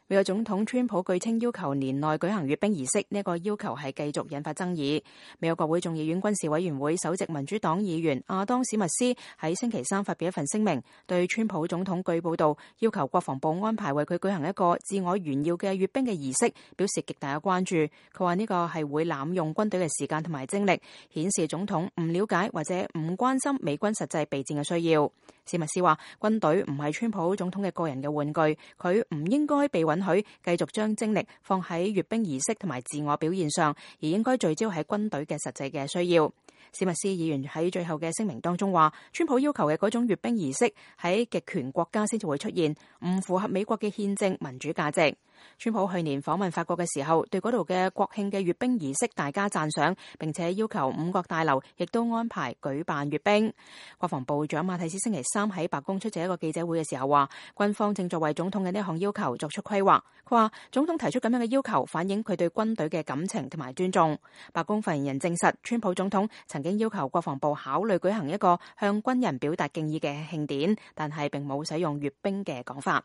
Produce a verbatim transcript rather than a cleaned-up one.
美國總統川普據稱要求年內舉行閱兵儀式，呢個要求係繼續引發爭議。美國國會眾議院軍事委員會首席民主黨議員亞當史密斯喺星期三發表一份聲明，對川普總統據報道要求國防部安排為佢舉行一個自我炫耀嘅閱兵嘅儀式表示極大嘅關注。佢話呢個係會濫用軍隊嘅時間同埋精力，顯示總統唔了解或者唔關心美軍實際備戰嘅需要。史密斯話軍隊唔係川普總統嘅個人嘅玩具，佢唔應該被允許繼續將精力放喺閱兵儀式同埋自我表現上，而應該聚焦喺軍隊嘅實際嘅需要。史密斯議員喺最後嘅聲明當中話，川普要求嘅嗰種閱兵儀式喺極權國家先至會出現，唔符合美國嘅憲政民主價值。川普去年訪問法國嘅時候，對嗰度嘅國慶嘅閱兵儀式大加讚賞，並且要求五角大樓亦都安排舉辦閱兵。國防部長馬蒂斯星期三喺白宮出席一個記者會嘅時候話，軍方正在為總統嘅呢項要求作出規劃。佢話總統提出咁樣嘅要求，反映佢對軍隊嘅感情同埋尊重。白宮發言人證實，川普總統曾經要求國防部考慮舉行一個向軍人表達敬意嘅慶典，但係並冇使用閱兵嘅講法。